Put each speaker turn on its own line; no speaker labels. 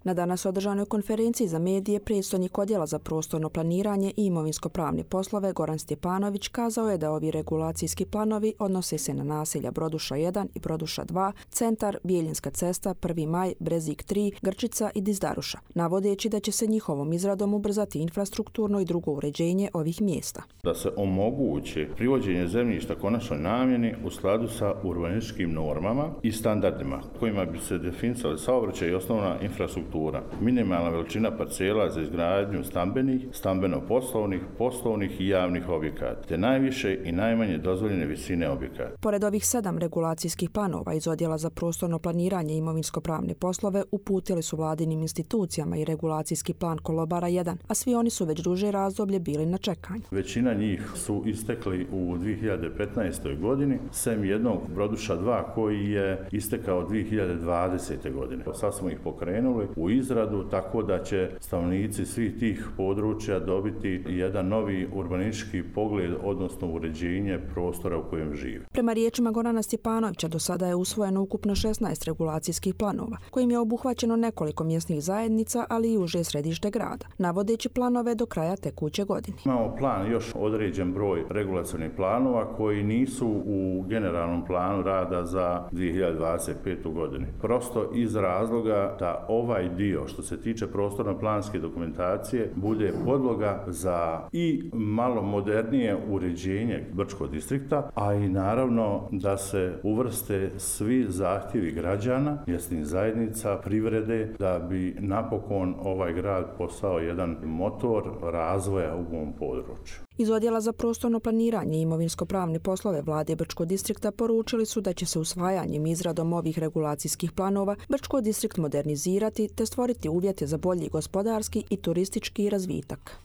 Na danas održanoj konferenciji za medije predstojnik Odjela za prostorno planiranje i imovinsko-pravne poslove Goran Stjepanović kazao je da ovi regulacijski planovi odnose se na naselja Broduša 1 i Broduša 2, Centar, Bijeljinska cesta, 1. maj, Brezik 3, Grčica i Dizdaruša, navodeći da će se njihovom izradom ubrzati infrastrukturno i drugo uređenje ovih mjesta.
Da se omogući privođenje zemljišta konačnoj namjeni u skladu sa urbanističkim normama i standardima kojima bi se definisali saobraćaj i osnovna infrastruktura, minimalna veličina parcela za izgradnju stambenih, stambeno-poslovnih, poslovnih i javnih objekata, te najviše i najmanje dozvoljene visine objekata.
Pored ovih 7 regulacijskih planova iz Odjela za prostorno planiranje i imovinsko-pravne poslove uputili su vladinim institucijama i regulacijski plan Kolobara 1, a svi oni su već duže razdoblje bili na čekanju.
Većina njih su istekli u 2015. godini, sem jednog Broduša 2 koji je istekao 2020. godine. Sad smo ih pokrenuli u izradu, tako da će stanovnici svih tih područja dobiti jedan novi urbanistički pogled, odnosno uređenje prostora u kojem žive.
Prema riječima Gorana Stjepanovića, do sada je usvojeno ukupno 16 regulacijskih planova, kojim je obuhvaćeno nekoliko mjesnih zajednica, ali i uže središte grada, navodeći planove do kraja tekuće godine.
Imamo plan još određen broj regulacionih planova koji nisu u generalnom planu rada za 2025. godinu. Prosto iz razloga da ovaj dio što se tiče prostorno-planske dokumentacije bude podloga za i malo modernije uređenje Brčkog distrikta, a i naravno da se uvrste svi zahtjevi građana, mjesnih zajednica, privrede, da bi napokon ovaj grad postao jedan motor razvoja u ovom području.
Iz Odjela za prostorno planiranje i imovinsko-pravne poslove vlade Brčkog distrikta poručili su da će se usvajanjem i izradom ovih regulacijskih planova Brčko distrikt modernizirati te stvoriti uvjete za bolji gospodarski i turistički razvitak.